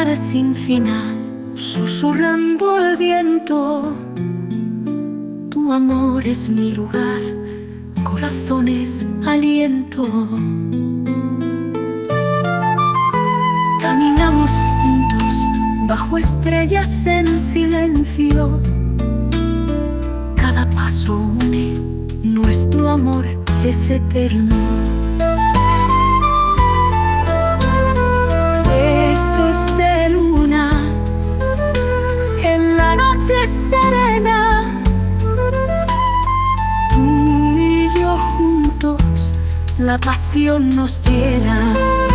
mar sin final, susurrando al viento. Tu amor es mi lugar, corazón es aliento. Caminamos juntos bajo estrellas en silencio. Cada paso une, nuestro amor es eterno. Besos de luna en la noche serena. Tú y yo juntos, la pasión nos llena.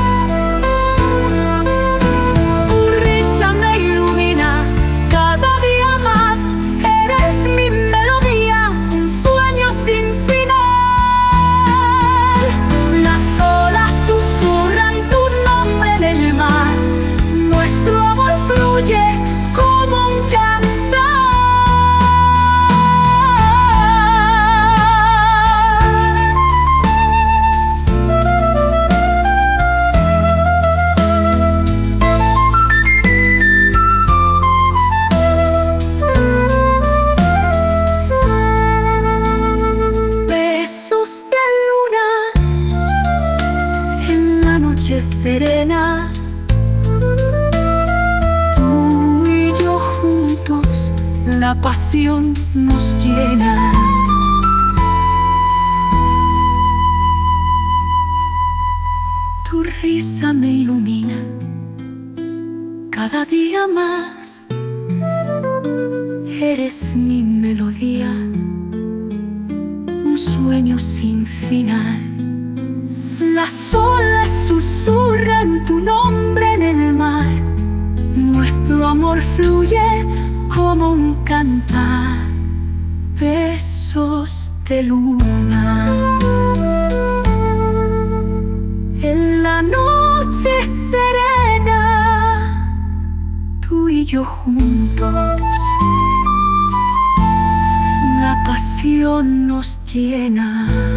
Serena, tú y yo juntos, la pasión nos llena. Tu risa me ilumina cada día más. Eres mi melodía, un sueño sin final. Las olas susurran tu nombre en el mar. Nuestro amor fluye como un cantar. Besos de luna en la noche serena. Tú y yo juntos, la pasión nos llena.